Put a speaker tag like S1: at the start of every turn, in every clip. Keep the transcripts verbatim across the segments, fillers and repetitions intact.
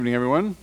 S1: Good evening, everyone.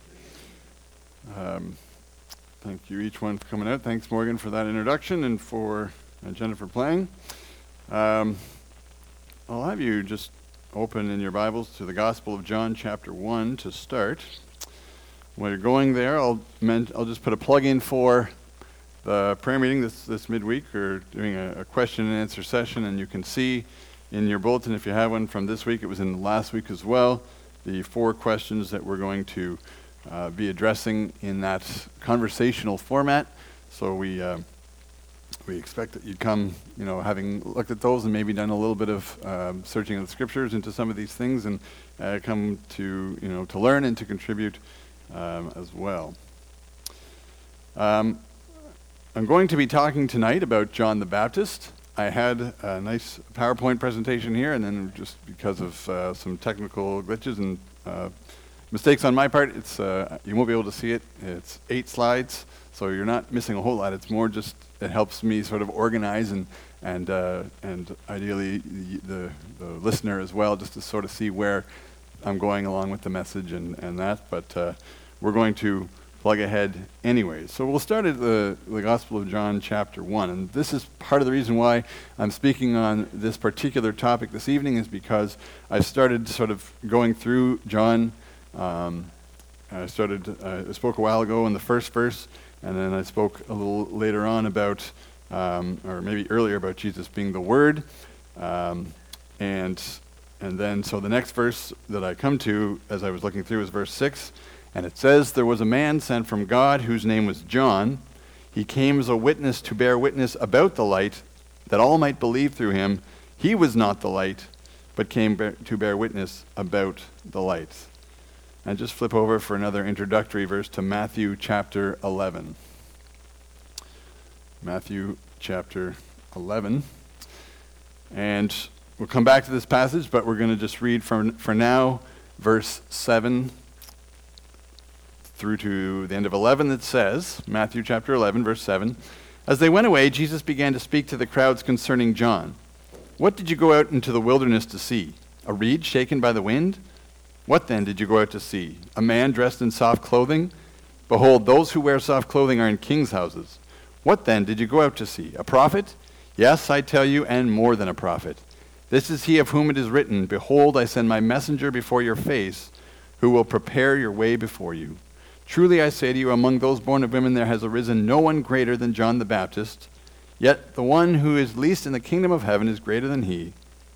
S1: Um, thank you each one for coming out. Thanks, Morgan, for that introduction and for uh, Jennifer playing. Um, I'll have you just open in your Bibles to the Gospel of John, chapter one, to start. While you're going there, I'll men- I'll just put a plug in for the prayer meeting this this midweek. We're doing a, a question and answer session, and you can see in your bulletin, if you have one from this week, it was in last week as well, the four questions that we're going to uh, be addressing in that conversational format. So we uh, we expect that you'd come, you know, having looked at those and maybe done a little bit of um, searching of the scriptures into some of these things, and uh, come to, you know, to learn and to contribute um, as well. Um, I'm going to be talking tonight about John the Baptist. I had a nice PowerPoint presentation here, and then just because of uh, some technical glitches and uh, mistakes on my part, it's uh, you won't be able to see it. It's eight slides, so you're not missing a whole lot. It's more just it helps me sort of organize and and uh, and ideally the the listener as well, just to sort of see where I'm going along with the message and and that. But uh, we're going to plug ahead anyways. So we'll start at the, the Gospel of John chapter one. And this is part of the reason why I'm speaking on this particular topic this evening, is because I've started sort of going through John. Um, I started, uh, I spoke a while ago in the first verse, and then I spoke a little later on about, um, or maybe earlier about Jesus being the Word. Um, and and then, so the next verse that I come to as I was looking through is verse six. And it says, "There was a man sent from God whose name was John. He came as a witness to bear witness about the light, that all might believe through him. He was not the light, but came bear, to bear witness about the light." And just flip over for another introductory verse to Matthew chapter eleven. Matthew chapter eleven. And we'll come back to this passage, but we're going to just read for, for now verse seven through to the end of eleven. That says, Matthew chapter eleven, verse seven, "As they went away, Jesus began to speak to the crowds concerning John. 'What did you go out into the wilderness to see? A reed shaken by the wind? What then did you go out to see? A man dressed in soft clothing? Behold, those who wear soft clothing are in kings' houses. What then did you go out to see? A prophet? Yes, I tell you, and more than a prophet. This is he of whom it is written, Behold, I send my messenger before your face, who will prepare your way before you. Truly I say to you, among those born of women there has arisen no one greater than John the Baptist, yet the one who is least in the kingdom of heaven is greater than he.'"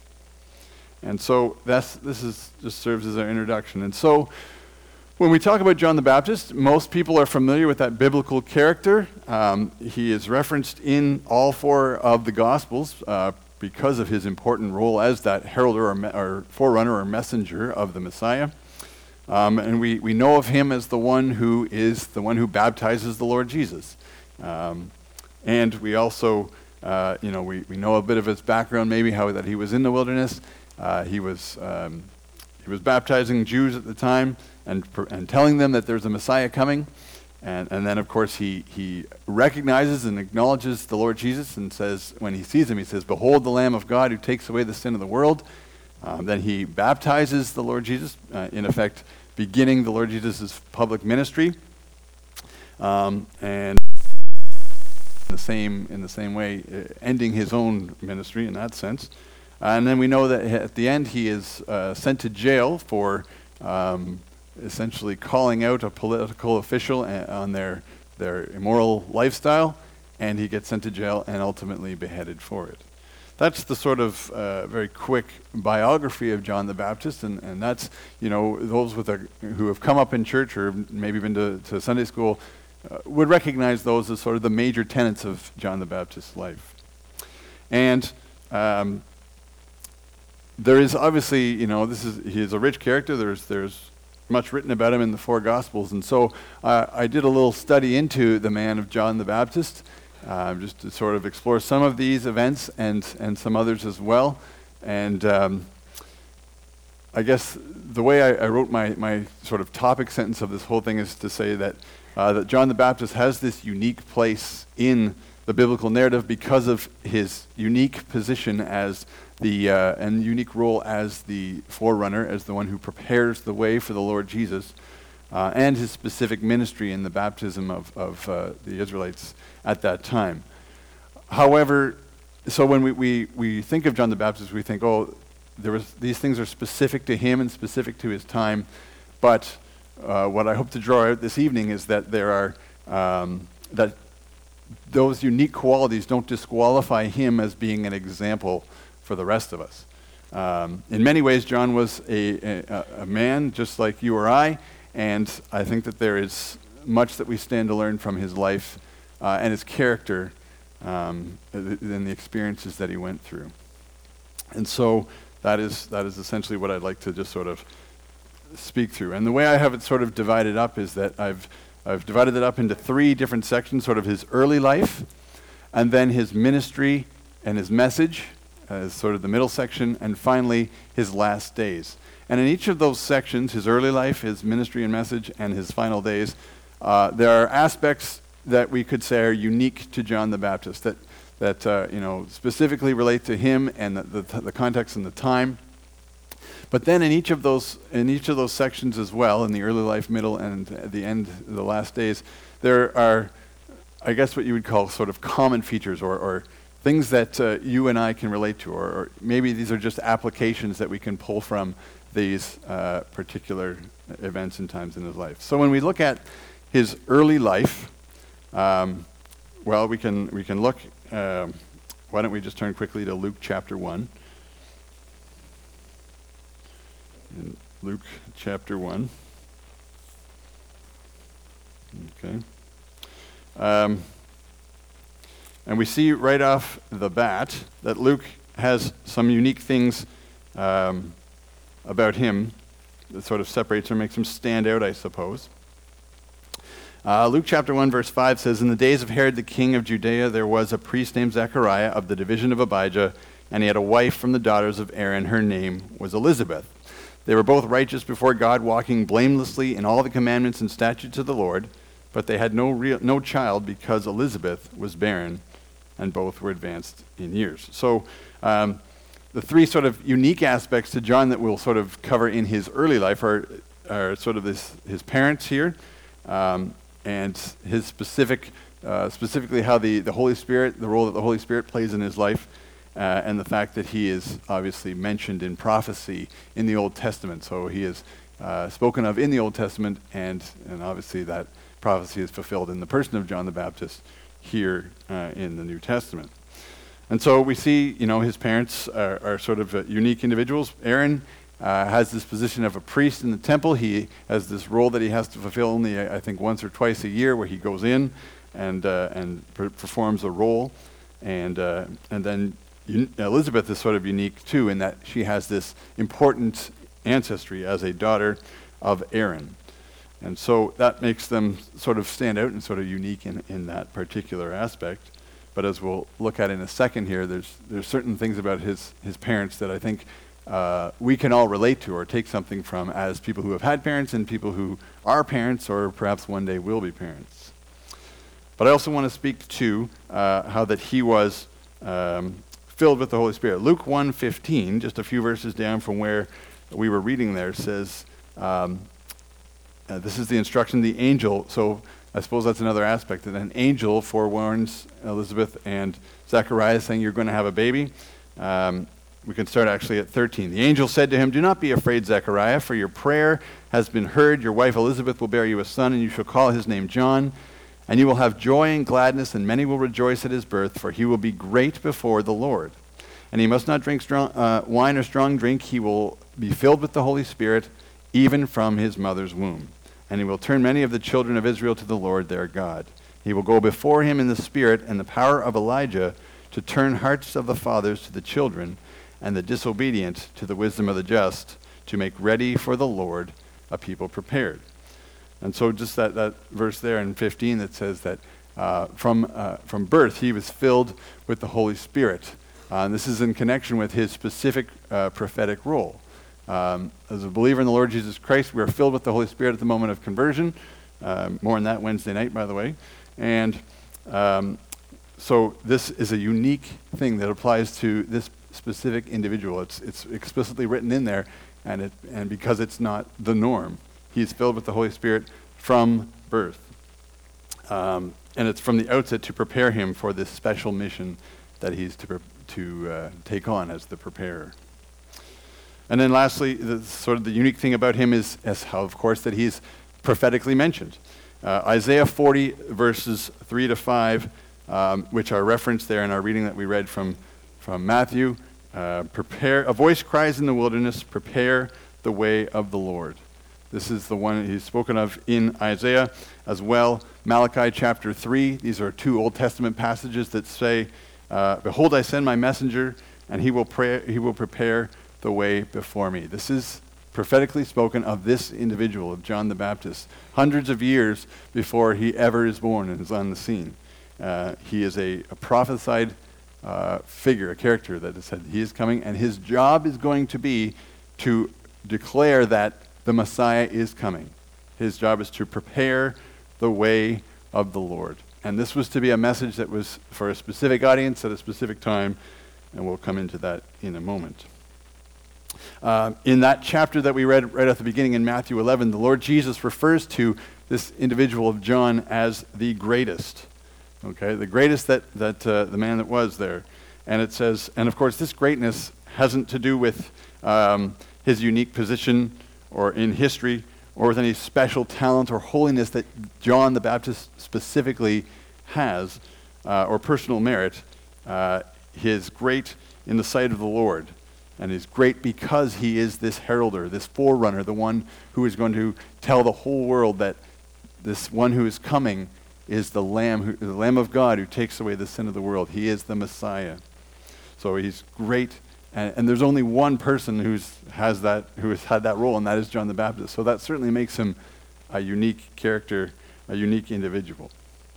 S1: And so that's this is just serves as our introduction. And so when we talk about John the Baptist, most people are familiar with that biblical character. Um, he is referenced in all four of the Gospels uh, because of his important role as that heralder or, me- or forerunner or messenger of the Messiah. Um, and we, we know of him as the one who is the one who baptizes the Lord Jesus. Um, and we also, uh, you know, we, we know a bit of his background, maybe how that he was in the wilderness. Uh, he was um, he was baptizing Jews at the time and and telling them that there's a Messiah coming. And and then, of course, he, he recognizes and acknowledges the Lord Jesus and says, when he sees him, he says, "Behold the Lamb of God who takes away the sin of the world." Um, then he baptizes the Lord Jesus, uh, in effect, beginning the Lord Jesus' public ministry, um, and in the same in the same way, uh, ending his own ministry in that sense. And then we know that at the end he is uh, sent to jail for um, essentially calling out a political official a- on their their immoral lifestyle, and he gets sent to jail and ultimately beheaded for it. That's the sort of uh, very quick biography of John the Baptist, and, and that's, you know, those with a, who have come up in church or maybe been to, to Sunday school uh, would recognize those as sort of the major tenets of John the Baptist's life. And um, there is obviously, you know, this is he is a rich character. There's there's much written about him in the four Gospels, and so uh, I did a little study into the man of John the Baptist. Uh, just to sort of explore some of these events and, and some others as well. And um, I guess the way I, I wrote my, my sort of topic sentence of this whole thing is to say that uh, that John the Baptist has this unique place in the biblical narrative because of his unique position as the uh, and unique role as the forerunner, as the one who prepares the way for the Lord Jesus. uh, and his specific ministry in the baptism of, of uh, the Israelites at that time. However, so when we, we, we think of John the Baptist, we think, oh, there was, these things are specific to him and specific to his time. But uh, what I hope to draw out this evening is that there are, um, that those unique qualities don't disqualify him as being an example for the rest of us. Um, in many ways, John was a, a, a man just like you or I, and I think that there is much that we stand to learn from his life uh, and his character um, and the experiences that he went through. And so that is that is essentially what I'd like to just sort of speak through. And the way I have it sort of divided up is that I've I've divided it up into three different sections, sort of his early life, and then his ministry and his message as sort of the middle section, and finally his last days. And in each of those sections, his early life, his ministry and message, and his final days, uh, there are aspects that we could say are unique to John the Baptist, that that uh, you know specifically relate to him and the, the, the context and the time. But then in each of those in each of those sections as well, in the early life, middle, and at the end, the last days, there are, I guess, what you would call sort of common features or, or things that uh, you and I can relate to, or, or maybe these are just applications that we can pull from these uh, particular events and times in his life. So when we look at his early life, um, well, we can we can look. Um, why don't we just turn quickly to Luke chapter one? In Luke chapter one. Okay. Um, and we see right off the bat that Luke has some unique things um, about him that sort of separates or makes him stand out, I suppose. Uh, Luke chapter one, verse five says, "In the days of Herod the king of Judea, there was a priest named Zechariah of the division of Abijah, and he had a wife from the daughters of Aaron. Her name was Elizabeth. They were both righteous before God, walking blamelessly in all the commandments and statutes of the Lord, but they had no real, no child because Elizabeth was barren, and both were advanced in years." So um, the three sort of unique aspects to John that we'll sort of cover in his early life are, are sort of this, his parents here, um, and his specific, uh, specifically how the, the Holy Spirit, the role that the Holy Spirit plays in his life, Uh, and the fact that he is obviously mentioned in prophecy in the Old Testament. So he is uh, spoken of in the Old Testament, and, and obviously that prophecy is fulfilled in the person of John the Baptist here uh, in the New Testament. And so we see, you know, his parents are, are sort of uh, unique individuals. Aaron uh, has this position of a priest in the temple. He has this role that he has to fulfill only, I think, once or twice a year, where he goes in and uh, and per- performs a role, and uh, and then Elizabeth is sort of unique too, in that she has this important ancestry as a daughter of Aaron. And so that makes them sort of stand out and sort of unique in, in that particular aspect. But as we'll look at in a second here, there's there's certain things about his, his parents that I think uh, we can all relate to or take something from as people who have had parents and people who are parents or perhaps one day will be parents. But I also want to speak to uh, how that he was um, filled with the Holy Spirit. Luke one fifteen, just a few verses down from where we were reading there, says, um, uh, this is the instruction, the angel, so I suppose that's another aspect, that an angel forewarns Elizabeth and Zechariah, saying, "You're going to have a baby." Um, we can start actually at thirteen. "The angel said to him, 'Do not be afraid, Zechariah, for your prayer has been heard. Your wife Elizabeth will bear you a son, and you shall call his name John. And you will have joy and gladness, and many will rejoice at his birth, for he will be great before the Lord. And he must not drink strong, uh, wine or strong drink. He will be filled with the Holy Spirit, even from his mother's womb. And he will turn many of the children of Israel to the Lord their God. He will go before him in the spirit and the power of Elijah, to turn hearts of the fathers to the children, and the disobedient to the wisdom of the just, to make ready for the Lord a people prepared.'" And so just that, that verse there in fifteen that says that uh, from uh, from birth he was filled with the Holy Spirit. Uh, and this is in connection with his specific uh, prophetic role. Um, as a believer in the Lord Jesus Christ, we are filled with the Holy Spirit at the moment of conversion. Um, more on that Wednesday night, by the way. And um, so this is a unique thing that applies to this specific individual. It's it's explicitly written in there, and it and because it's not the norm. He's filled with the Holy Spirit from birth. Um, and it's from the outset to prepare him for this special mission that he's to, pre- to uh, take on as the preparer. And then lastly, the, sort of the unique thing about him is, is how, of course, that he's prophetically mentioned. Uh, Isaiah forty, verses three to five, um, which are referenced there in our reading that we read from, from Matthew. Uh, prepare, a voice cries in the wilderness, prepare the way of the Lord. This is the one he's spoken of in Isaiah as well. Malachi chapter three, these are two Old Testament passages that say, uh, behold, I send my messenger, and he will pray, he will prepare the way before me. This is prophetically spoken of this individual, of John the Baptist, hundreds of years before he ever is born and is on the scene. Uh, he is a, a prophesied uh, figure, a character that has said he is coming, and his job is going to be to declare that the Messiah is coming. His job is to prepare the way of the Lord. And this was to be a message that was for a specific audience at a specific time, and we'll come into that in a moment. Uh, in that chapter that we read right at the beginning in Matthew eleven, the Lord Jesus refers to this individual of John as the greatest. Okay, the greatest that, that uh, the man that was there. And it says, and of course this greatness hasn't to do with um, his unique position or in history, or with any special talent or holiness that John the Baptist specifically has, uh, or personal merit. Uh, he is great in the sight of the Lord, and is great because he is this heralder, this forerunner, the one who is going to tell the whole world that this one who is coming is the Lamb, who, the Lamb of God who takes away the sin of the world. He is the Messiah. So he's great. And, and there's only one person who's has that who has had that role, and that is John the Baptist. So that certainly makes him a unique character, a unique individual.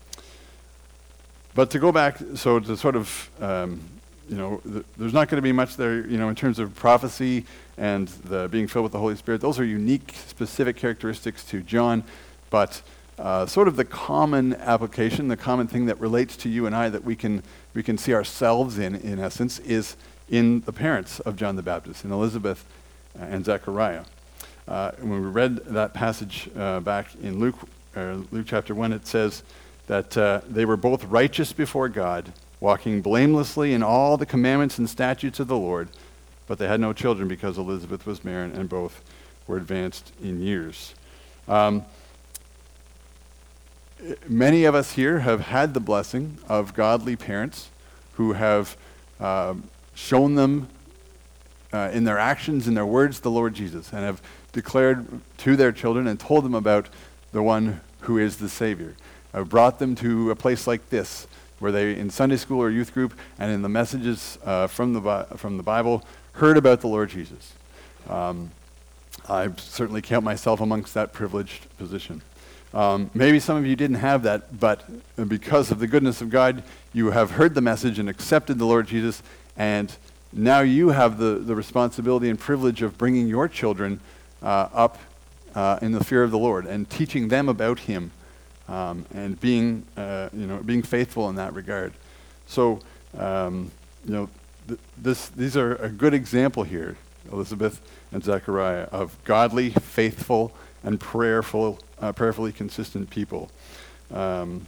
S1: But to go back, so to sort of, um, you know, th- there's not going to be much there, you know, in terms of prophecy and the being filled with the Holy Spirit. Those are unique, specific characteristics to John, but uh, sort of the common application, the common thing that relates to you and I that we can we can see ourselves in, in essence, is in the parents of John the Baptist, in Elizabeth uh, and Zechariah. Uh, when we read that passage uh, back in Luke, uh, Luke chapter one, it says that uh, they were both righteous before God, walking blamelessly in all the commandments and statutes of the Lord, but they had no children because Elizabeth was barren and both were advanced in years. Um, many of us here have had the blessing of godly parents who have um, shown them uh, in their actions, in their words, the Lord Jesus, and have declared to their children and told them about the one who is the Savior. I've brought them to a place like this, where they, in Sunday school or youth group, and in the messages uh, from the Bi- from the Bible, heard about the Lord Jesus. Um, I certainly count myself amongst that privileged position. Um, maybe some of you didn't have that, but because of the goodness of God, you have heard the message and accepted the Lord Jesus, and now you have the, the responsibility and privilege of bringing your children uh, up uh, in the fear of the Lord and teaching them about Him, um, and being uh, you know being faithful in that regard. So um, you know th- this these are a good example here, Elizabeth and Zechariah, of godly, faithful, and prayerful, uh, prayerfully consistent people. Um,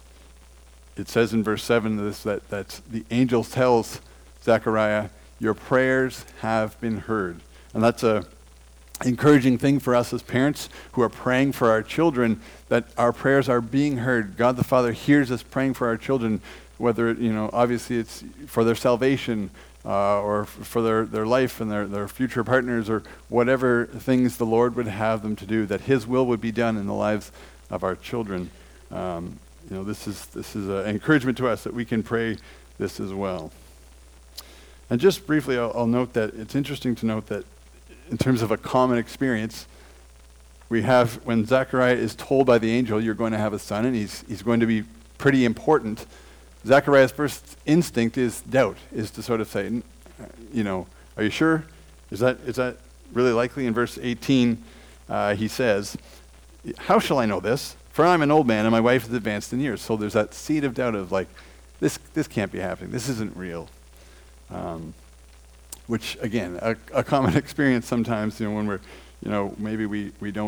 S1: it says in verse seven of this that that the angel tells Zechariah, your prayers have been heard. And that's a encouraging thing for us as parents who are praying for our children, that our prayers are being heard. God the Father hears us praying for our children, whether, you know, obviously it's for their salvation uh, or f- for their, their life and their, their future partners, or whatever things the Lord would have them to do, that His will would be done in the lives of our children. Um, you know, this is, this is an encouragement to us that we can pray this as well. And just briefly, I'll, I'll note that it's interesting to note that in terms of a common experience, we have when Zechariah is told by the angel, you're going to have a son, and he's he's going to be pretty important. Zechariah's first instinct is doubt, is to sort of say, you know, are you sure? Is that is that really likely? In verse eighteen, uh, he says, how shall I know this? For I'm an old man, and my wife is advanced in years. So there's that seed of doubt of like, this this can't be happening. This isn't real. Um, which again, a, a common experience sometimes, you know, when we're, you know, maybe we, we don't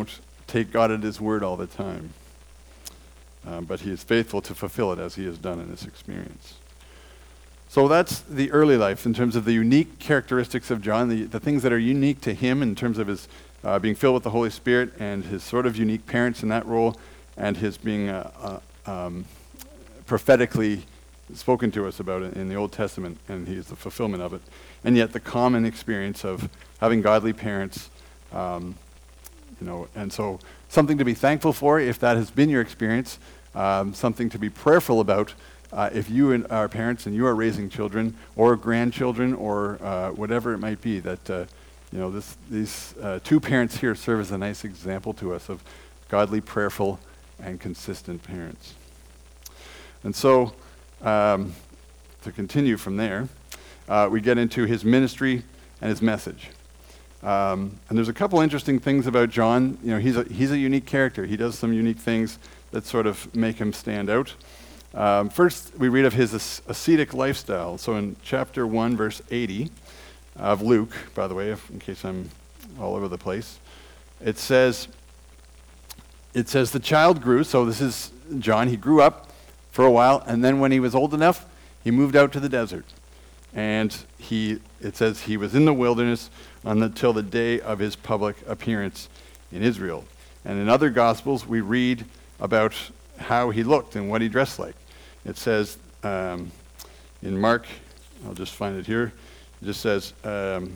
S1: take God at his word all the time. Um, but he is faithful to fulfill it as he has done in this experience. So that's the early life in terms of the unique characteristics of John, the, the things that are unique to him in terms of his uh, being filled with the Holy Spirit and his sort of unique parents in that role, and his being uh, uh, um, prophetically spoken to us about it in the Old Testament, and he is the fulfillment of it. And yet the common experience of having godly parents, um, you know, and so something to be thankful for if that has been your experience, um, something to be prayerful about uh, if you and are parents and you are raising children or grandchildren or uh, whatever it might be, that uh, you know this, these uh, two parents here serve as a nice example to us of godly, prayerful, and consistent parents. And so, um, to continue from there, uh, we get into his ministry and his message. Um, and there's a couple interesting things about John. You know, he's a, he's a unique character. He does some unique things that sort of make him stand out. Um, first, we read of his as- ascetic lifestyle. So in chapter one, verse eighty of Luke, by the way, if, in case I'm all over the place, it says, it says the child grew. So this is John. He grew up for a while, and then when he was old enough, he moved out to the desert. And he, it says he was in the wilderness until the day of his public appearance in Israel. And in other Gospels, we read about how he looked and what he dressed like. It says um, in Mark, I'll just find it here, it just says, um,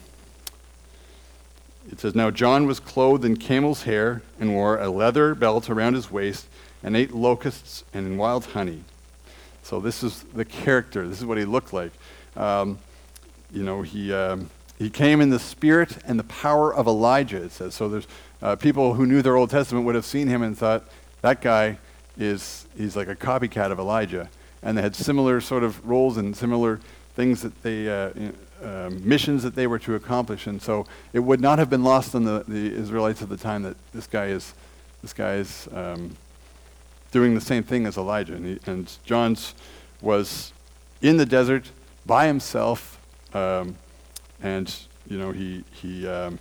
S1: it says, now John was clothed in camel's hair and wore a leather belt around his waist and ate locusts and wild honey. So this is the character. This is what he looked like. Um, you know, he um, he came in the spirit and the power of Elijah, it says. So there's uh, people who knew their Old Testament would have seen him and thought, that guy is, he's like a copycat of Elijah. And they had similar sort of roles and similar things that they, uh, uh, missions that they were to accomplish. And so it would not have been lost on the, the Israelites at the time that this guy is, this guy is um, doing the same thing as Elijah. And, he, and John's was in the desert by himself, um, and you know he he um,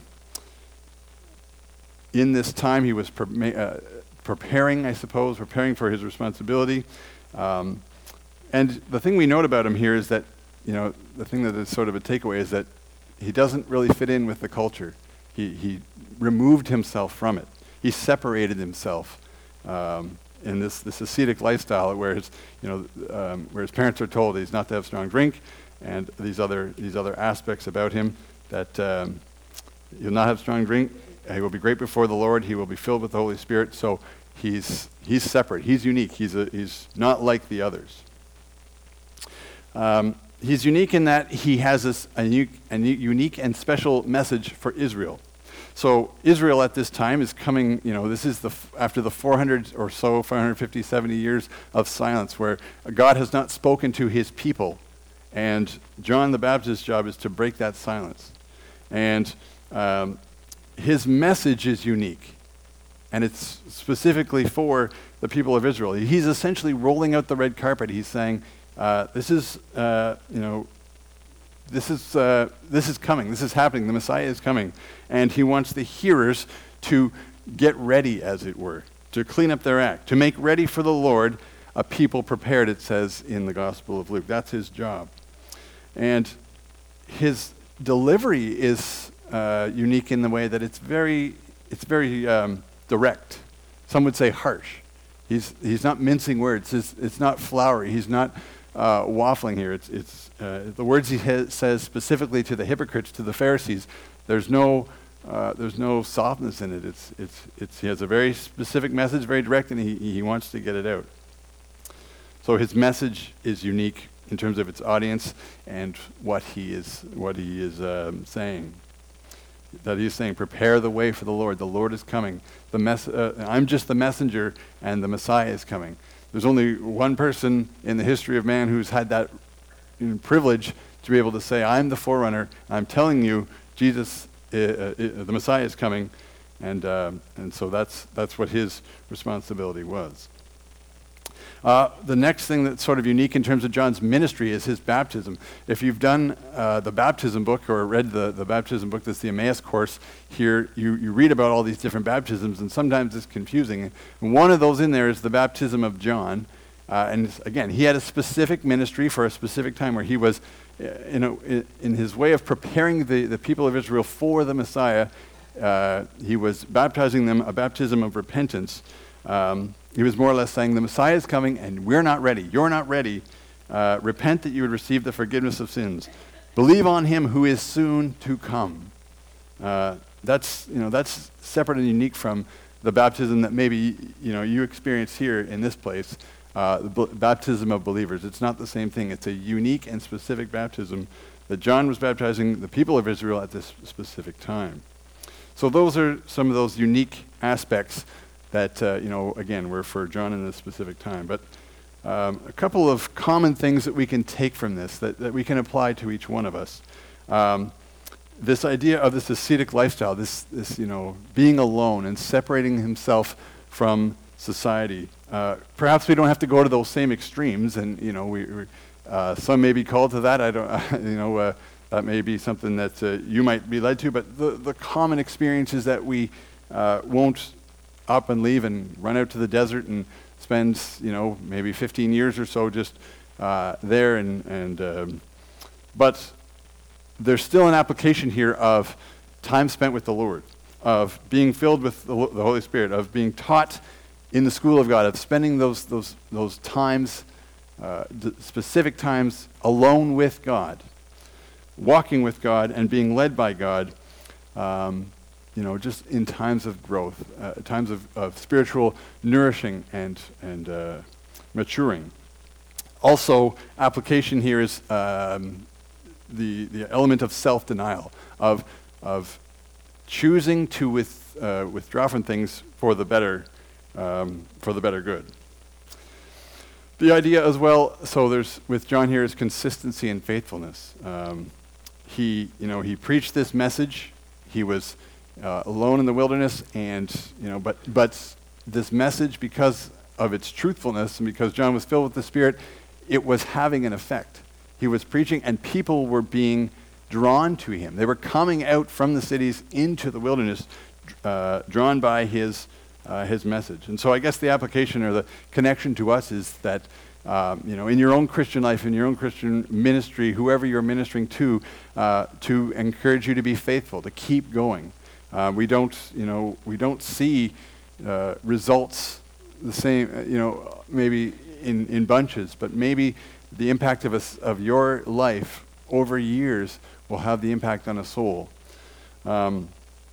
S1: in this time he was pre- uh, preparing, I suppose, preparing for his responsibility. Um, and the thing we note about him here is that, you know, the thing that is sort of a takeaway is that he doesn't really fit in with the culture. He he removed himself from it. He separated himself. Um, in this, this ascetic lifestyle, where his, you know, um, where his parents are told he's not to have strong drink, and these other these other aspects about him, that um, he'll not have strong drink, he will be great before the Lord, he will be filled with the Holy Spirit. So he's he's separate, he's unique, he's a, he's not like the others. Um, he's unique in that he has this a unique, a unique and special message for Israel. So Israel at this time is coming, you know, this is the f- after the four hundred or so, four fifty, seventy years of silence where God has not spoken to his people. And John the Baptist's job is to break that silence. And um, his message is unique. And it's specifically for the people of Israel. He's essentially rolling out the red carpet. He's saying, uh, this is, uh, you know, This is uh, this is coming. This is happening. The Messiah is coming. And he wants the hearers to get ready, as it were, to clean up their act, to make ready for the Lord a people prepared, it says in the Gospel of Luke. That's his job. And his delivery is uh, unique in the way that it's very, it's very um, direct. Some would say harsh. He's he's not mincing words. It's, it's not flowery. He's not uh, waffling here. It's it's uh, the words he ha- says specifically to the hypocrites, to the Pharisees. There's no uh, there's no softness in it. It's it's it's he has a very specific message, very direct, and he he wants to get it out. So his message is unique in terms of its audience and what he is what he is um, saying. That he's saying, prepare the way for the Lord. The Lord is coming. The mess- uh, I'm just the messenger, and the Messiah is coming. There's only one person in the history of man who's had that you know, privilege to be able to say, I'm the forerunner. I'm telling you, Jesus, uh, uh, the Messiah is coming. And uh, and so that's that's what his responsibility was. Uh, the next thing that's sort of unique in terms of John's ministry is his baptism. If you've done uh, the baptism book or read the, the baptism book, that's the Emmaus course, here you, you read about all these different baptisms, and sometimes it's confusing. And one of those in there is the baptism of John. Uh, and again, he had a specific ministry for a specific time where he was, uh, in, a, in his way of preparing the, the people of Israel for the Messiah, uh, he was baptizing them a baptism of repentance. Um, he was more or less saying, the Messiah is coming and we're not ready. You're not ready. Uh, repent that you would receive the forgiveness of sins. Believe on him who is soon to come. Uh, that's, you know, that's separate and unique from the baptism that maybe, you know, you experience here in this place, uh, the b- baptism of believers. It's not the same thing. It's a unique and specific baptism that John was baptizing the people of Israel at this specific time. So those are some of those unique aspects that, uh, you know, again, were for John in this specific time. But um, a couple of common things that we can take from this, that, that we can apply to each one of us. Um, this idea of this ascetic lifestyle, this, this, you know, being alone and separating himself from society. Uh, perhaps we don't have to go to those same extremes, and, you know, we, we uh, some may be called to that. I don't, uh, you know, uh, that may be something that uh, you might be led to, but the, the common experience is that we uh, won't up and leave and run out to the desert and spend, you know, maybe fifteen years or so just uh, there. And, and um, but there's still an application here of time spent with the Lord, of being filled with the, the Holy Spirit, of being taught in the school of God, of spending those those those times, uh, d- specific times alone with God, walking with God and being led by God. Um, you know, just in times of growth, uh, times of, of spiritual nourishing and, and uh, maturing. Also, application here is um, the, the element of self-denial, of, of choosing to with, uh, withdraw from things for the better, um, for the better good. The idea as well, so there's, with John here, is consistency and faithfulness. Um, he, you know, he preached this message. He was Uh, alone in the wilderness, and you know, but but this message, because of its truthfulness and because John was filled with the Spirit, it was having an effect. He was preaching, and people were being drawn to him. They were coming out from the cities into the wilderness, uh, drawn by his uh, his message. And so, I guess the application or the connection to us is that um, you know, in your own Christian life, in your own Christian ministry, whoever you're ministering to, uh, to encourage you to be faithful, to keep going. Uh, we don't, you know, we don't see uh, results the same, uh, you know, maybe in, in bunches, but maybe the impact of us of your life over years will have the impact on a soul. Um,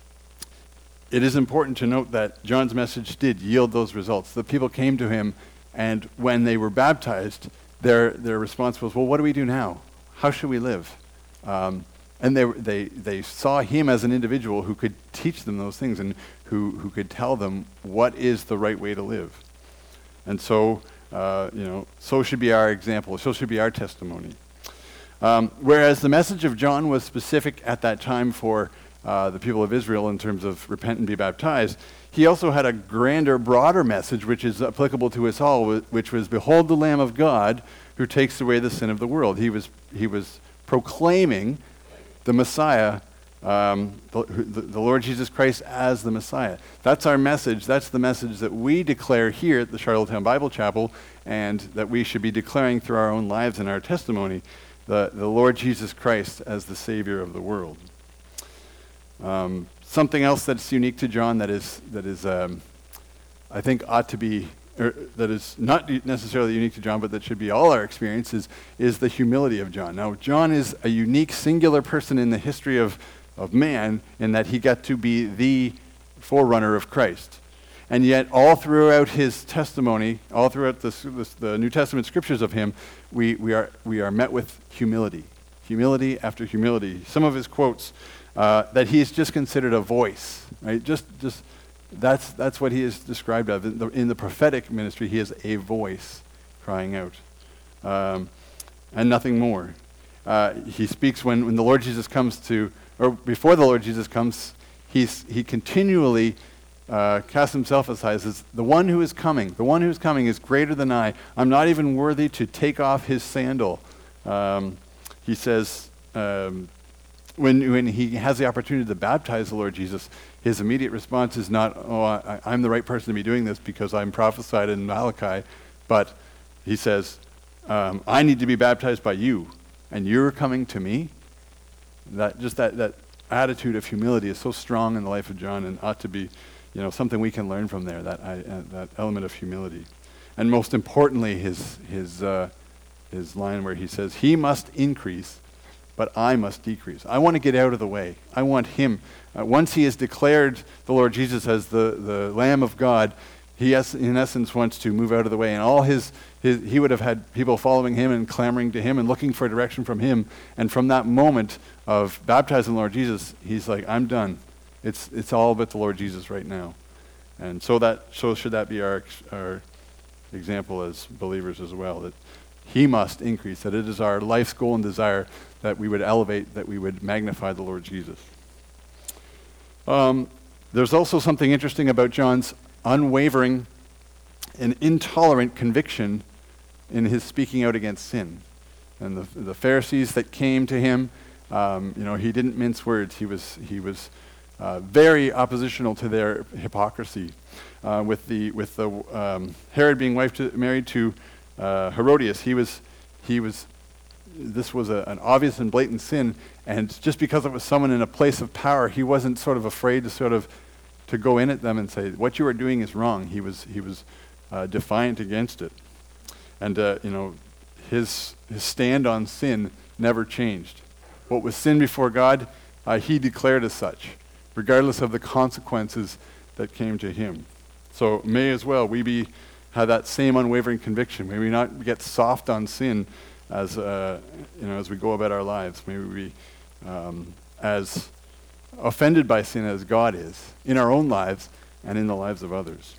S1: it is important to note that John's message did yield those results. The people came to him, and when they were baptized, their their response was, "Well, what do we do now? How should we live?" Um, And they, they they saw him as an individual who could teach them those things and who, who could tell them what is the right way to live. And so, uh, you know, so should be our example. So should be our testimony. Um, whereas the message of John was specific at that time for uh, the people of Israel in terms of repent and be baptized, he also had a grander, broader message which is applicable to us all, which was, "Behold the Lamb of God who takes away the sin of the world." He was he was proclaiming the Messiah, um, the, the, the Lord Jesus Christ as the Messiah. That's our message. That's the message that we declare here at the Charlottetown Bible Chapel, and that we should be declaring through our own lives and our testimony, the, the Lord Jesus Christ as the Savior of the world. Um, something else that's unique to John that is, that is um, I think ought to be, or that is not necessarily unique to John, but that should be all our experience, is, is the humility of John. Now, John is a unique, singular person in the history of, of man in that he got to be the forerunner of Christ. And yet, all throughout his testimony, all throughout the, the, the New Testament scriptures of him, we, we, are, we are met with humility. Humility after humility. Some of his quotes, uh, that he is just considered a voice, right? Just, just That's that's what he is described of. In the, in the prophetic ministry, he is a voice crying out, um, and nothing more. Uh, he speaks when, when the Lord Jesus comes to, or before the Lord Jesus comes, he's, he continually uh, casts himself aside, says, the one who is coming, the one who is coming is greater than I. I'm not even worthy to take off his sandal. Um, he says, um, when, when he has the opportunity to baptize the Lord Jesus, his immediate response is not, oh, I, I'm the right person to be doing this because I'm prophesied in Malachi, but he says, um, I need to be baptized by you, and you're coming to me? That just that, that attitude of humility is so strong in the life of John and ought to be, you know, something we can learn from there, that I, uh, that element of humility. And most importantly, his, his, uh, his line where he says, he must increase, but I must decrease. I want to get out of the way. I want him. Uh, once he has declared the Lord Jesus as the, the Lamb of God, he has, in essence wants to move out of the way. And all his, his, he would have had people following him and clamoring to him and looking for direction from him. And from that moment of baptizing the Lord Jesus, he's like, I'm done. It's it's all about the Lord Jesus right now. And so that so should that be our our example as believers as well, that he must increase, that it is our life's goal and desire that we would elevate, that we would magnify the Lord Jesus. Um, there's also something interesting about John's unwavering and intolerant conviction in his speaking out against sin. And the, the Pharisees that came to him, um, you know, he didn't mince words. He was he was uh, very oppositional to their hypocrisy. Uh, with the with the um, Herod being wife to, married to uh, Herodias, he was he was. This was a, an obvious and blatant sin, and just because it was someone in a place of power, he wasn't sort of afraid to sort of to go in at them and say, what you are doing is wrong. He was he was uh, defiant against it. And uh, you know, his his stand on sin never changed. What was sin before God, uh, he declared as such, regardless of the consequences that came to him. So may as well we be have that same unwavering conviction. May we not get soft on sin as uh, you know as we go about our lives. May we be um, as offended by sin as God is in our own lives and in the lives of others.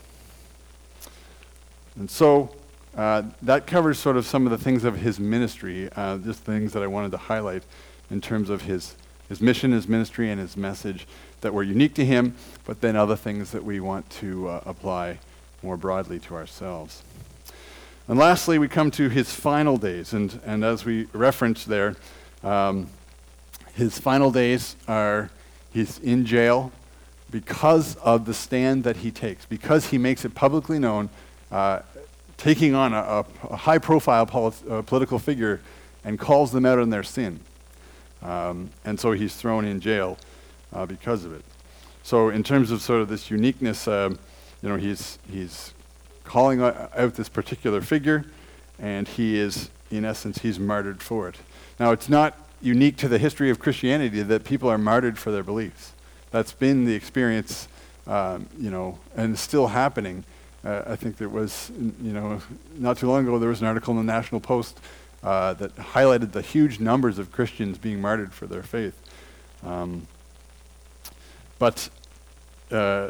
S1: And so uh, that covers sort of some of the things of his ministry, uh, just things that I wanted to highlight in terms of his, his mission, his ministry, and his message that were unique to him, but then other things that we want to uh, apply more broadly to ourselves. And lastly, we come to his final days, and, and as we referenced there, um, his final days are he's in jail because of the stand that he takes, because he makes it publicly known, uh, taking on a, a, a high-profile polit- uh, political figure and calls them out on their sin. Um, and so he's thrown in jail uh, because of it. So in terms of sort of this uniqueness, um, you know, he's he's calling out this particular figure, and he is, in essence, he's martyred for it. Now, it's not unique to the history of Christianity that people are martyred for their beliefs. That's been the experience, um, you know, and it's still happening. Uh, I think there was, you know, not too long ago, there was an article in the National Post uh, that highlighted the huge numbers of Christians being martyred for their faith. Um, but uh,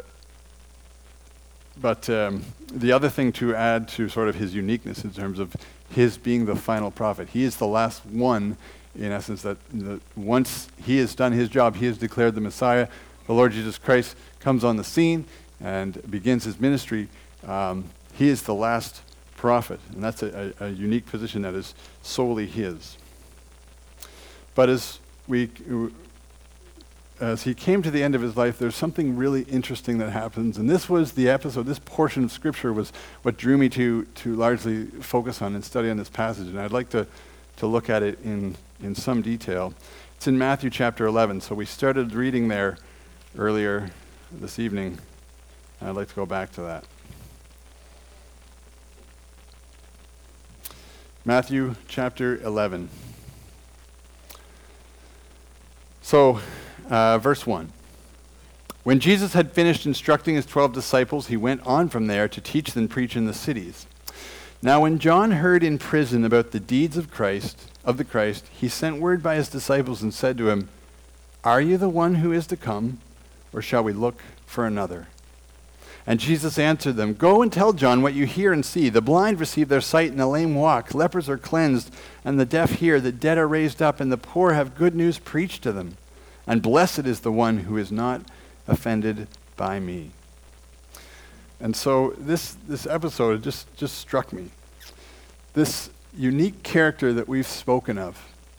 S1: but um, the other thing to add to sort of his uniqueness in terms of his being the final prophet, he is the last one, in essence, that the, once he has done his job, he has declared the Messiah, the Lord Jesus Christ comes on the scene and begins his ministry. Um, he is the last prophet, and that's a, a, a unique position that is solely his. But as we, as he came to the end of his life, there's something really interesting that happens, and this was the episode, this portion of Scripture was what drew me to to largely focus on and study on this passage, and I'd like to to look at it in, in some detail. It's in Matthew chapter eleven, so we started reading there earlier this evening, and I'd like to go back to that. Matthew chapter eleven. So, uh, verse one. When Jesus had finished instructing his twelve disciples, he went on from there to teach and preach in the cities. Now when John heard in prison about the deeds of Christ, of the Christ, he sent word by his disciples and said to him, "Are you the one who is to come, or shall we look for another?" And Jesus answered them, "Go and tell John what you hear and see. The blind receive their sight, and the lame walk. Lepers are cleansed, and the deaf hear. The dead are raised up, and the poor have good news preached to them. And blessed is the one who is not offended by me." And so this this episode just, just struck me. This unique character that we've spoken of,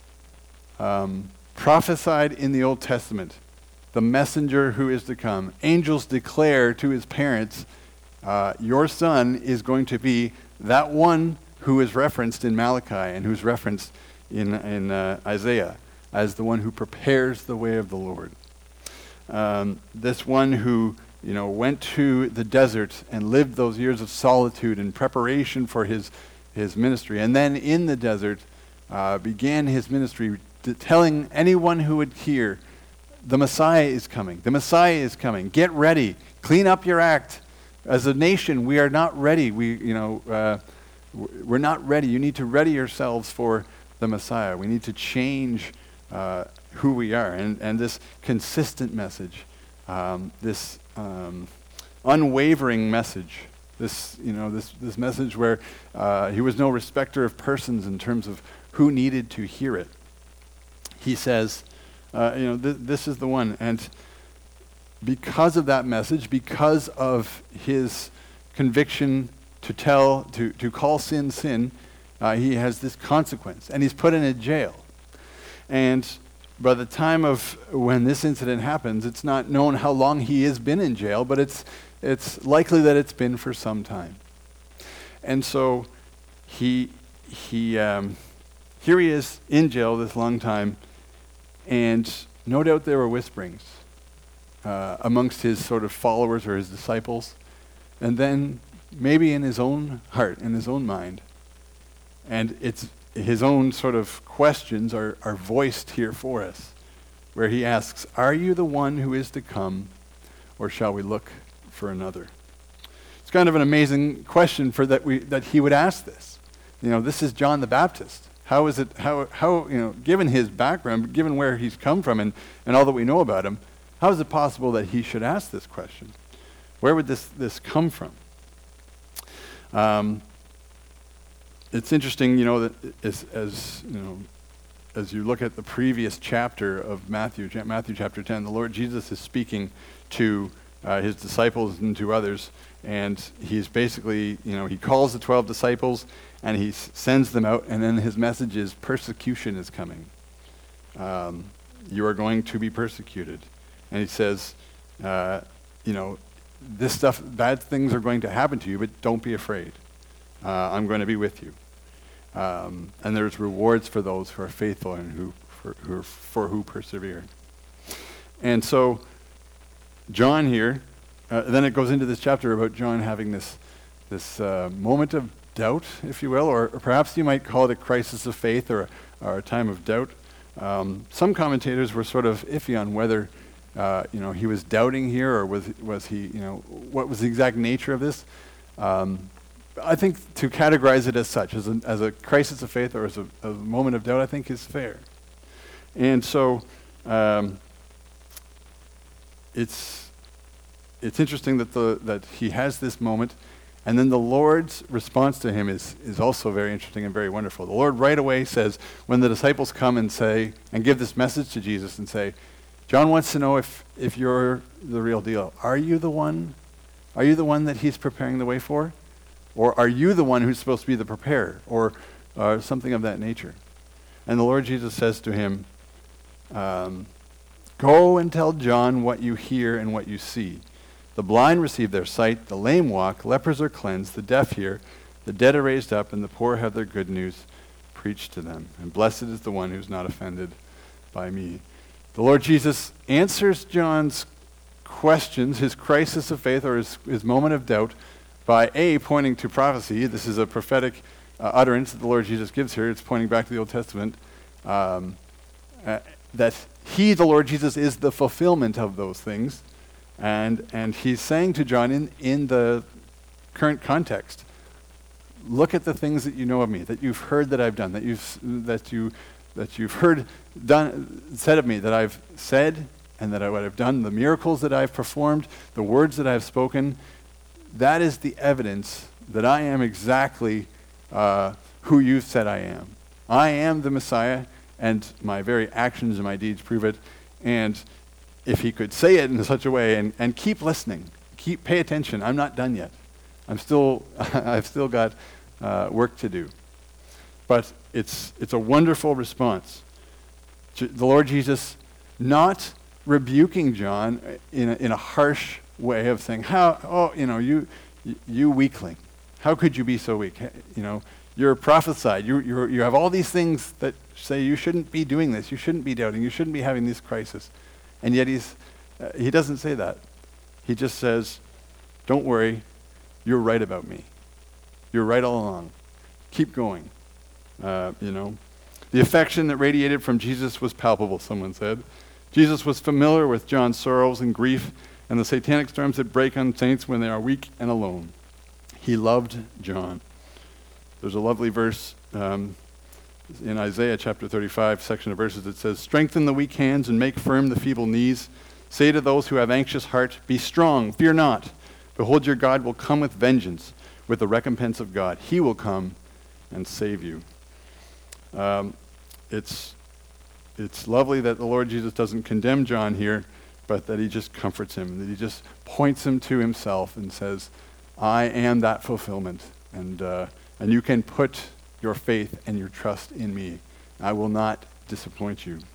S1: um, prophesied in the Old Testament, the messenger who is to come. Angels declare to his parents, uh, your son is going to be that one who is referenced in Malachi and who's referenced in, in uh, Isaiah as the one who prepares the way of the Lord. Um, this one who, you know, went to the desert and lived those years of solitude in preparation for his, his ministry. And then in the desert uh, began his ministry t- telling anyone who would hear, the Messiah is coming. The Messiah is coming. Get ready. Clean up your act. As a nation, we are not ready. We, you know, uh, we're not ready. You need to ready yourselves for the Messiah. We need to change uh, who we are. And, and this consistent message, um, this um, unwavering message, this, you know, this, this message where uh, he was no respecter of persons in terms of who needed to hear it. He says, uh, you know, th- this is the one. And because of that message, because of his conviction to tell, to, to call sin, sin, uh, he has this consequence. And he's put in a jail. And by the time of when this incident happens, it's not known how long he has been in jail, but it's it's likely that it's been for some time. And so he he um, here he is in jail this long time, and no doubt there were whisperings uh, amongst his sort of followers or his disciples, and then maybe in his own heart, in his own mind. And it's his own sort of questions are, are voiced here for us, where he asks, are you the one who is to come, or shall we look for another? It's kind of an amazing question for that we that he would ask this. You know, this is John the Baptist. How is it, how, how you know, given his background, given where he's come from and, and all that we know about him, how is it possible that he should ask this question? Where would this, this come from? Um, It's interesting, you know, that as, as you know, as you look at the previous chapter of Matthew, Matthew chapter ten, the Lord Jesus is speaking to uh, his disciples and to others, and he's basically, you know, he calls the twelve disciples and he s- sends them out, and then his message is persecution is coming. Um, you are going to be persecuted, and he says, uh, you know, this stuff, bad things are going to happen to you, but don't be afraid. Uh, I'm going to be with you. Um, and there's rewards for those who are faithful and who for, who are, for who persevere. And so John here, uh, then it goes into this chapter about John having this this uh, moment of doubt, if you will, or, or perhaps you might call it a crisis of faith or, or a time of doubt. Um, some commentators were sort of iffy on whether uh, you know he was doubting here, or was was he you know what was the exact nature of this. Um, I think to categorize it as such, as a, as a crisis of faith or as a, a moment of doubt, I think is fair. And so um, it's it's interesting that the that he has this moment, and then the Lord's response to him is is also very interesting and very wonderful. The Lord right away says, when the disciples come and say and give this message to Jesus and say, John wants to know if if you're the real deal. Are you the one? Are you the one that he's preparing the way for? Or are you the one who's supposed to be the preparer? Or uh, something of that nature. And the Lord Jesus says to him, um, go and tell John what you hear and what you see. The blind receive their sight, the lame walk, lepers are cleansed, the deaf hear, the dead are raised up, and the poor have their good news preached to them. And blessed is the one who's not offended by me. The Lord Jesus answers John's questions, his crisis of faith or his, his moment of doubt, by A, pointing to prophecy. This is a prophetic uh, utterance that the Lord Jesus gives here. It's pointing back to the Old Testament. Um, uh, that he, the Lord Jesus, is the fulfillment of those things. And and he's saying to John in, in the current context, look at the things that you know of me, that you've heard that I've done, that you've that you that you've heard done said of me, that I've said and that I, what I've done, the miracles that I've performed, the words that I've spoken. That is the evidence that I am exactly uh, who you've said I am. I am the Messiah, and my very actions and my deeds prove it. And if he could say it in such a way, and, and keep listening, keep, pay attention. I'm not done yet. I'm still, I've still got uh, work to do. But it's, it's a wonderful response. The Lord Jesus not rebuking John in a, in a harsh way of saying, how, oh, you know, you, you weakling, how could you be so weak? You know, you're prophesied. You, you're, you have all these things that say you shouldn't be doing this. You shouldn't be doubting. You shouldn't be having this crisis. And yet he's, uh, he doesn't say that. He just says, don't worry, you're right about me. You're right all along. Keep going. Uh, you know, the affection that radiated from Jesus was palpable, someone said. Jesus was familiar with John's sorrows and grief and the satanic storms that break on saints when they are weak and alone. He loved John. There's a lovely verse um, in Isaiah chapter thirty-five, section of verses that says, strengthen the weak hands and make firm the feeble knees. Say to those who have anxious heart, be strong, fear not. Behold, your God will come with vengeance, with the recompense of God. He will come and save you. Um, it's, it's lovely that the Lord Jesus doesn't condemn John here, but that he just comforts him, that he just points him to himself and says, I am that fulfillment, and uh, and you can put your faith and your trust in me. I will not disappoint you.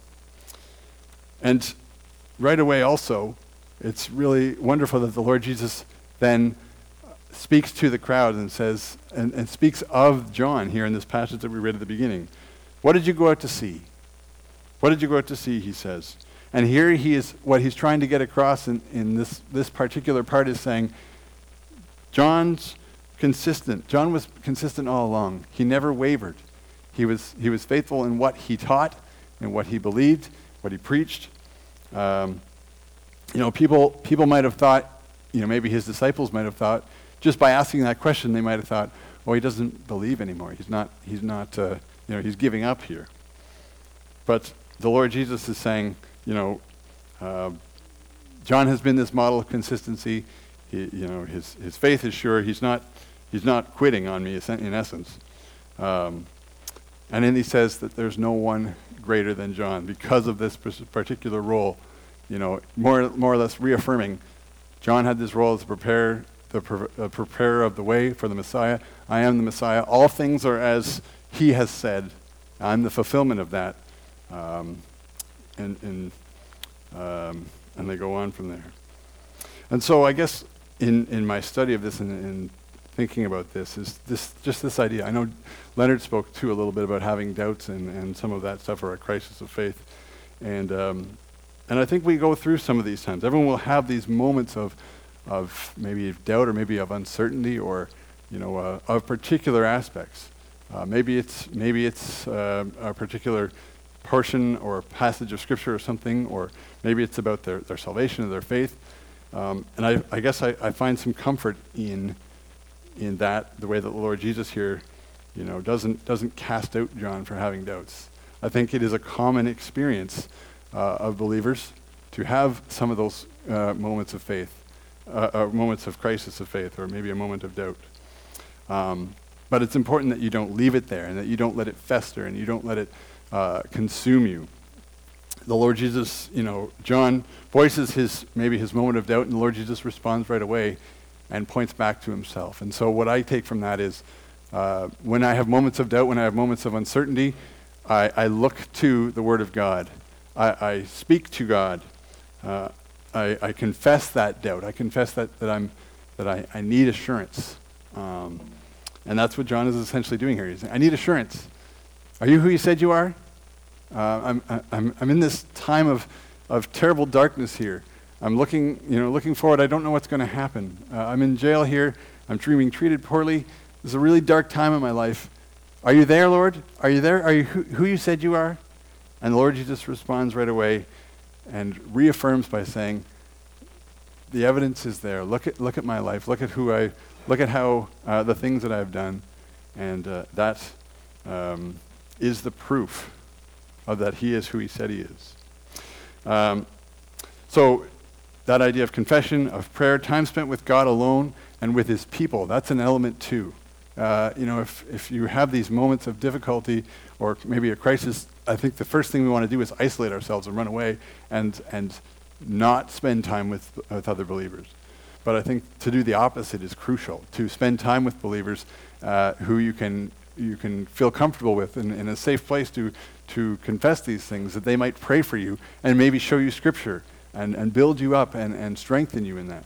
S1: And right away also, it's really wonderful that the Lord Jesus then speaks to the crowd and says, and, and speaks of John here in this passage that we read at the beginning. What did you go out to see? What did you go out to see, he says. And here he is, what he's trying to get across in, in this, this particular part is saying, John's consistent. John was consistent all along. He never wavered. He was, he was faithful in what he taught and what he believed, what he preached. Um, you know, people, people might have thought, you know, maybe his disciples might have thought, just by asking that question, they might have thought, oh, he doesn't believe anymore. He's not, he's not, uh, you know, he's giving up here. But the Lord Jesus is saying, you know, uh, John has been this model of consistency. He, you know, his his faith is sure. He's not he's not quitting on me, in essence. Um, and then he says that there's no one greater than John because of this particular role. You know, more more or less reaffirming, John had this role as prepare the pre- uh, preparer of the way for the Messiah. I am the Messiah. All things are as he has said. I'm the fulfillment of that. Um, and and um, and they go on from there. And so I guess in, in my study of this and, and thinking about this is this just this idea. I know Leonard spoke too a little bit about having doubts and, and some of that stuff, or a crisis of faith. And um, and I think we go through some of these times. Everyone will have these moments of of maybe doubt or maybe of uncertainty or you know uh, of particular aspects. Uh, maybe it's maybe it's uh, a particular portion or passage of scripture or something, or maybe it's about their, their salvation or their faith. Um, and I, I guess I, I find some comfort in in that, the way that the Lord Jesus here, you know, doesn't doesn't cast out John for having doubts. I think it is a common experience uh, of believers to have some of those uh, moments of faith, uh, uh, moments of crisis of faith, or maybe a moment of doubt. Um, but it's important that you don't leave it there, and that you don't let it fester, and you don't let it uh, consume you. The Lord Jesus, you know, John voices his maybe his moment of doubt, and the Lord Jesus responds right away and points back to himself. And so what I take from that is uh, when I have moments of doubt, when I have moments of uncertainty, I, I look to the Word of God. I, I speak to God. Uh, I, I confess that doubt. I confess that, that I'm that I, I need assurance. Um, and that's what John is essentially doing here. He's saying, I need assurance. Are you who you said you are? Uh, I'm, I'm, I'm in this time of, of terrible darkness here. I'm looking, you know, looking forward. I don't know what's going to happen. Uh, I'm in jail here. I'm being treated poorly. This is a really dark time in my life. Are you there, Lord? Are you there? Are you who, who you said you are? And the Lord Jesus responds right away and reaffirms by saying, the evidence is there. Look at look at my life. Look at who I. Look at how uh, the things that I've done, and uh, that um, is the proof of that He is who He said He is. Um, so that idea of confession, of prayer, time spent with God alone and with His people, that's an element too. Uh, you know, if if you have these moments of difficulty or maybe a crisis, I think the first thing we want to do is isolate ourselves and run away and and not spend time with with other believers. But I think to do the opposite is crucial, to spend time with believers uh, who you can you can feel comfortable with in, in a safe place to to confess these things, that they might pray for you and maybe show you scripture and, and build you up and, and strengthen you in that.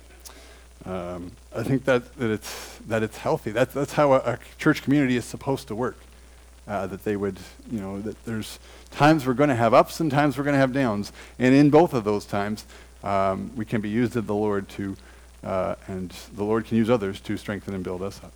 S1: Um, I think that, that it's that it's healthy. That's that's how a, a church community is supposed to work. Uh, that they would, you know, that there's times we're going to have ups and times we're going to have downs, and in both of those times, um, we can be used of the Lord to, uh, and the Lord can use others to strengthen and build us up.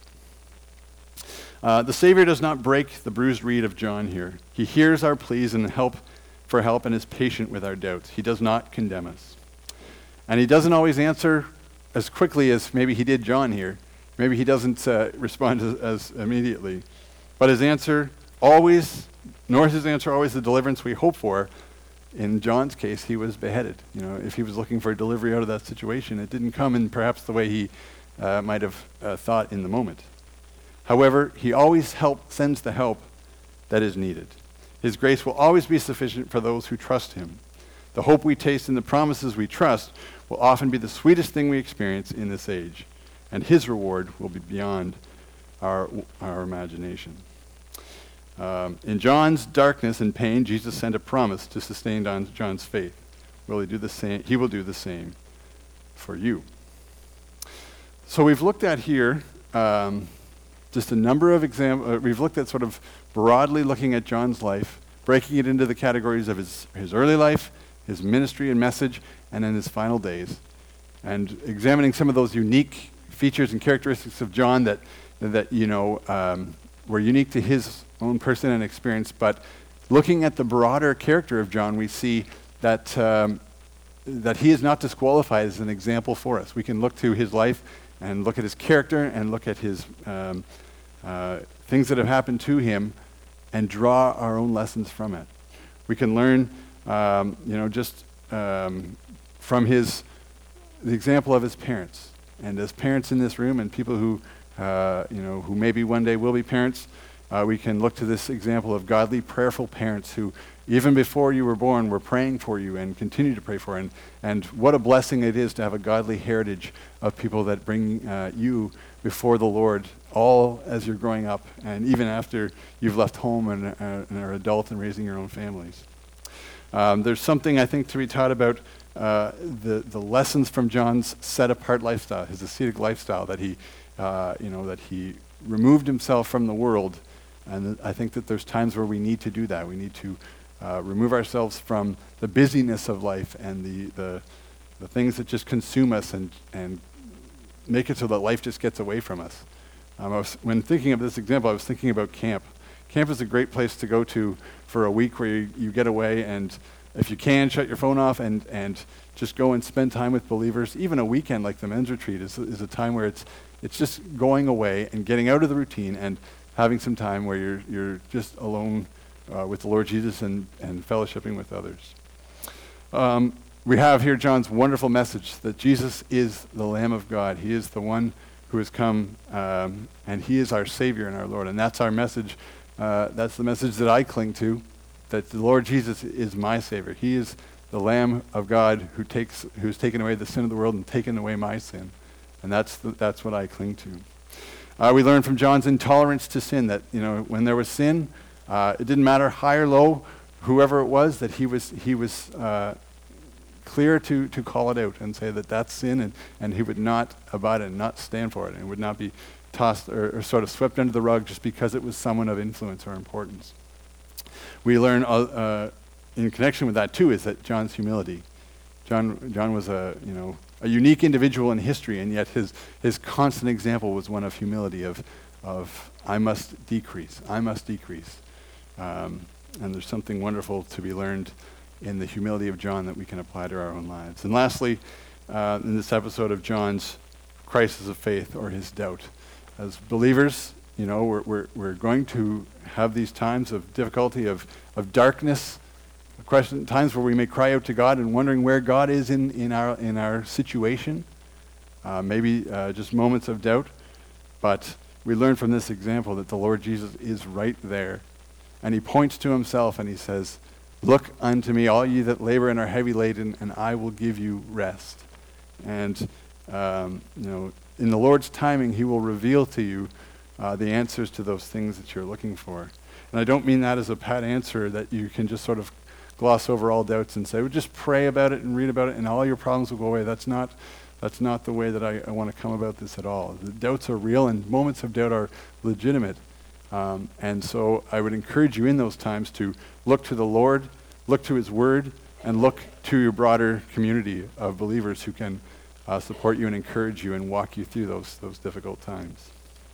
S1: Uh, the Savior does not break the bruised reed of John here. He hears our pleas and help for help and is patient with our doubts. He does not condemn us, and he doesn't always answer as quickly as maybe he did John here. Maybe he doesn't uh, respond as, as immediately. But his answer always, nor is his answer always the deliverance we hope for. In John's case, he was beheaded. You know, if he was looking for a delivery out of that situation, it didn't come in perhaps the way he uh, might have uh, thought in the moment. However, he always help, sends the help that is needed. His grace will always be sufficient for those who trust him. The hope we taste in the promises we trust will often be the sweetest thing we experience in this age, and his reward will be beyond our, our imagination. Um, in John's darkness and pain, Jesus sent a promise to sustain Don, John's faith. Will he do the same? He will do the same for you. So we've looked at here um, just a number of examples. Uh, we've looked at sort of broadly looking at John's life, breaking it into the categories of his, his early life, his ministry and message, and then his final days, and examining some of those unique features and characteristics of John that that you know um, were unique to his own person and experience. But looking at the broader character of John, we see that um, that he is not disqualified as an example for us. We can look to his life and look at his character and look at his um, uh, things that have happened to him and draw our own lessons from it. We can learn, um, you know, just um, from his the example of his parents. And as parents in this room and people who, uh, you know, who maybe one day will be parents, uh, we can look to this example of godly, prayerful parents who, even before you were born, were praying for you and continue to pray for you. And, and what a blessing it is to have a godly heritage of people that bring uh, you before the Lord, all as you're growing up, and even after you've left home and, uh, and are adult and raising your own families. Um, there's something, I think, to be taught about Uh, the the lessons from John's set-apart lifestyle, his ascetic lifestyle, that he, uh, you know, that he removed himself from the world, and th- I think that there's times where we need to do that. We need to uh, remove ourselves from the busyness of life and the, the the things that just consume us, and and make it so that life just gets away from us. Um, I was, when thinking of this example, I was thinking about camp. Camp is a great place to go to for a week where you, you get away, and if you can, shut your phone off and, and just go and spend time with believers. Even a weekend like the men's retreat is, is a time where it's it's just going away and getting out of the routine and having some time where you're you're just alone uh, with the Lord Jesus and, and fellowshipping with others. Um, we have here John's wonderful message that Jesus is the Lamb of God. He is the one who has come, um, and he is our Savior and our Lord. And that's our message. Uh, that's the message that I cling to, that the Lord Jesus is my Savior. He is the Lamb of God who takes, who's taken away the sin of the world and taken away my sin. And that's the, that's what I cling to. Uh, we learn from John's intolerance to sin that, you know, when there was sin, uh, it didn't matter high or low, whoever it was, that he was he was uh, clear to to call it out and say that that's sin, and, and he would not abide it and not stand for it, and would not be tossed or, or sort of swept under the rug just because it was someone of influence or importance. We learn uh, uh, in connection with that too is that John's humility. John John was a you know a unique individual in history, and yet his his constant example was one of humility. Of of I must decrease, I must decrease, um, and there's something wonderful to be learned in the humility of John that we can apply to our own lives. And lastly, uh, in this episode of John's crisis of faith or his doubt, as believers, you know, we're we're we're going to have these times of difficulty, of of darkness. Question, times where we may cry out to God and wondering where God is in, in our in our situation, uh, maybe uh, just moments of doubt. But we learn from this example that the Lord Jesus is right there, and he points to himself and he says, "Look unto me, all ye that labor and are heavy laden, and I will give you rest." And um, you know, in the Lord's timing, he will reveal to you uh, the answers to those things that you're looking for. And I don't mean that as a pat answer that you can just sort of gloss over all doubts and say, well, just pray about it and read about it and all your problems will go away. That's not that's not the way that I, I want to come about this at all. The doubts are real and moments of doubt are legitimate. Um, and so I would encourage you in those times to look to the Lord, look to his word, and look to your broader community of believers who can uh, support you and encourage you and walk you through those, those difficult times.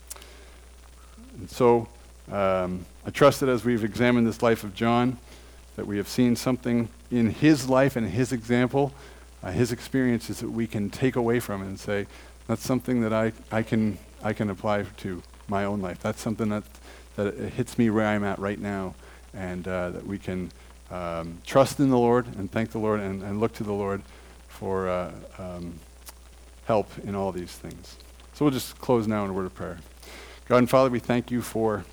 S1: And so um, I trust that as we've examined this life of John, that we have seen something in his life and his example, uh, his experiences that we can take away from it and say, that's something that I, I can I can apply to my own life. That's something that, that it hits me where I'm at right now, and uh, that we can um, trust in the Lord and thank the Lord and, and look to the Lord for uh, um, help in all these things. So we'll just close now in a word of prayer. God and Father, we thank you for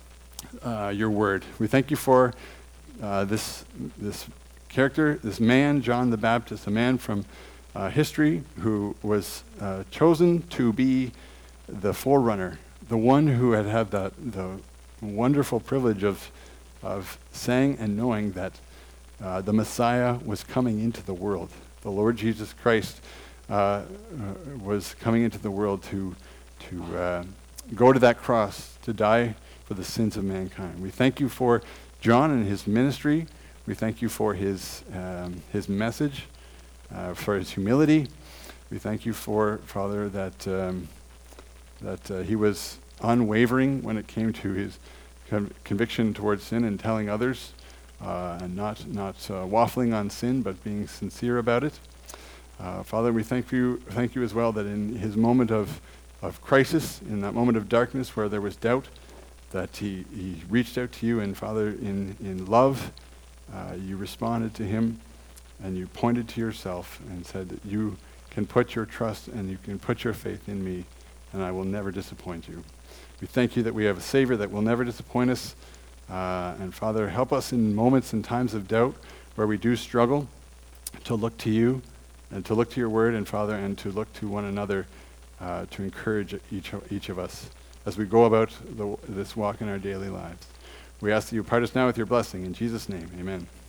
S1: uh, your word. We thank you for uh, this this character, this man, John the Baptist, a man from uh, history who was uh, chosen to be the forerunner, the one who had had the, the wonderful privilege of, of saying and knowing that uh, the Messiah was coming into the world. The Lord Jesus Christ uh, uh, was coming into the world to, to uh, go to that cross, to die for the sins of mankind. We thank you for John and his ministry. We thank you for his um, his message, uh, for his humility. We thank you for, Father, that um, that uh, he was unwavering when it came to his con- conviction towards sin and telling others, uh, and not not uh, waffling on sin, but being sincere about it. Uh, Father, we thank you thank you as well that in his moment of of crisis, in that moment of darkness where there was doubt, that he, he reached out to you, and Father, in, in love, uh, you responded to him, and you pointed to yourself and said that you can put your trust and you can put your faith in me, and I will never disappoint you. We thank you that we have a Savior that will never disappoint us, uh, and Father, help us in moments and times of doubt where we do struggle to look to you and to look to your word, and Father, and to look to one another uh, to encourage each, each of us as we go about the, this walk in our daily lives. We ask that you part us now with your blessing. In Jesus' name, amen.